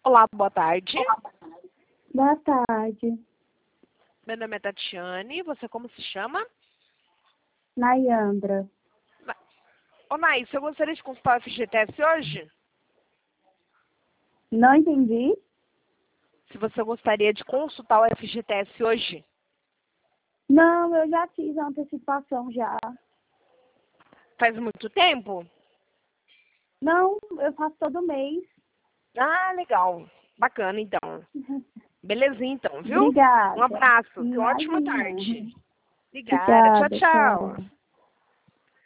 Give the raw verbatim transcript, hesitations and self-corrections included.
Olá, boa tarde. Boa tarde. Meu nome é Tatiane. Você como se chama? Nayandra. Na... Ô, Nay, você gostaria de consultar o F G T S hoje? Não entendi? Se você gostaria de consultar o F G T S hoje? Não, eu já fiz a antecipação já. Faz muito tempo? Não, eu faço todo mês. Ah, legal. Bacana, então. Belezinha, então, viu? Obrigada. Um abraço. Tenha uma ótima Imagina. tarde. Obrigada. Tchau, Obrigada, tchau. tchau.